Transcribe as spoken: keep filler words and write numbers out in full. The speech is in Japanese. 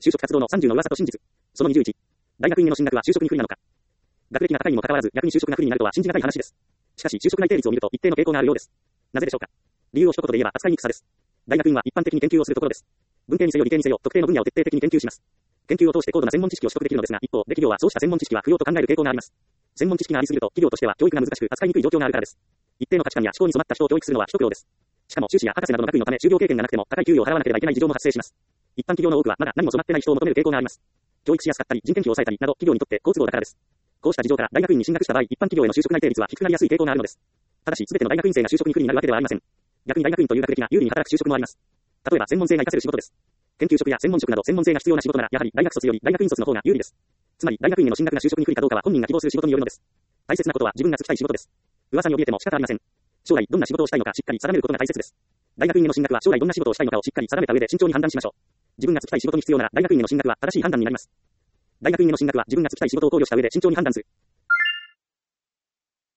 就職活動のさんじゅうの噂と真実。そのにじゅういち。大学院への進学は就職に不利なのか。学歴が高いにもかかわらず逆に就職が不利になるとは信じがたい話です。しかし就職内定率を見ると一定の傾向があるようです。なぜでしょうか。理由を一言で言えば扱いにくさです。大学院は一般的に研究をするところです。文系にせよ理系にせよ特定の分野を徹底的に研究します。研究を通して高度な専門知識を取得できるのですが、一方で企業はそうした専門知識は不要と考える傾向があります。専門知識がありすぎると企業としては教育が難しく扱いにくい状況があるからです。一定の価値観や思考に染まった人を教育するのは一苦労です。しかも修士や博士などの学位のため就業経験がなくても高い給与を払わなければいけない事情も発生します。一般企業の多くはまだ何も染まってない人を求める傾向があります。教育しやすかったり人件費を抑えたりなど企業にとって好都合だからです。こうした事情から大学院に進学した場合、一般企業への就職内定率は低くなりやすい傾向があるのです。ただし、すべての大学院生が就職に不利になるわけではありません。逆に大学院という学歴が有利に働く就職もあります。例えば専門性が活かせる仕事です。研究職や専門職など専門性が必要な仕事なら、やはり大学卒より大学院卒の方が有利です。つまり大学院への進学が就職に不利かどうかは本人が希望する仕事によるのです。大切なことは自分が就きたい仕事です。噂に怯えても仕方ありません。将来どんな仕事をしたいのかしっかり定めることが大切です。大学院への進学は将来どんな仕事をしたいのかをしっかり定めた上で慎重に判断しましょう。自分が就きたい仕事に必要なら大学院への進学は正しい判断になります。大学院への進学は自分が就きたい仕事を考慮した上で慎重に判断する。